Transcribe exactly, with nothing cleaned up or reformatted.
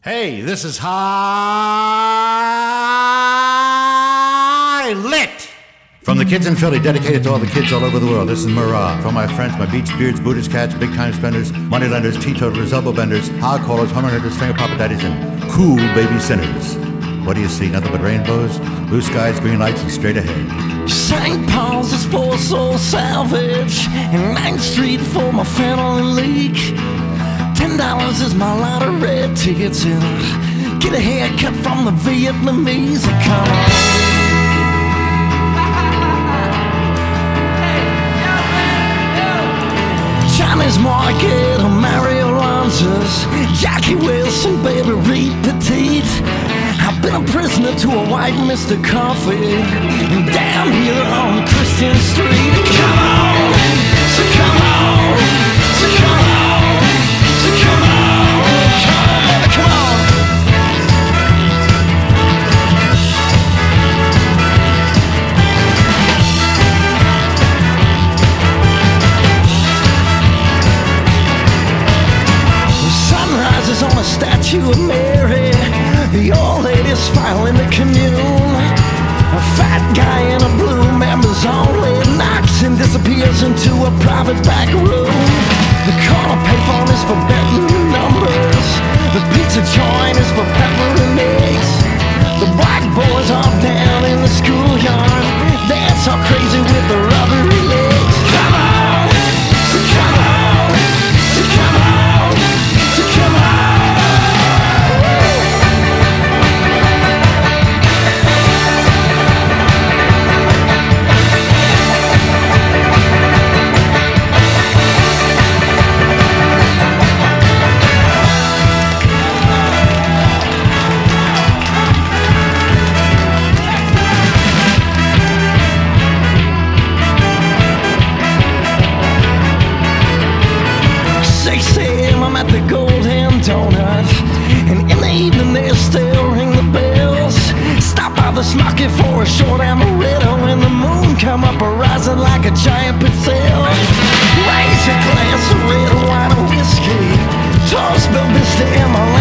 Hey, this is High Lit! From the kids in Philly, dedicated to all the kids all over the world, this is Murrah. For my friends, my beach beards, Buddhist cats, big time spenders, money lenders, teetotalers, elbow benders, hog callers, home hunters, finger papa daddies, and cool baby sinners. What do you see? Nothing but rainbows, blue skies, green lights, and straight ahead. Saint Paul's is for soul salvage, and Ninth Street for my family leak. Ten dollars is my lot of red tickets, and I get a haircut from the Vietnamese. Come on. Chinese market, Mario Lanzas, Jackie Wilson, baby Reed Petite. I've been a prisoner to a white Mister Coffee, and down here on Christian Street. Come on, so come on, so come on, so come on, come on, come on. The sunrise is on a statue of Mary. The old lady's smiling the commune. A fat guy in a blue members only knocks and disappears into a private back room. The corner payphone is for betting numbers. The pizza joint is for pepper and eggs. The black boys are down in the schoolyard, dance all crazy with the rubbery legs. Come on, so come on, so come on, so come on. six a.m. I'm at the Golden Donut, and in the evening they still ring the bells. Stop by the Smoky for a short amaretto, and the moon come up rising like a giant pizzelle. Raise a glass of red wine and whiskey, toast the Mister Emma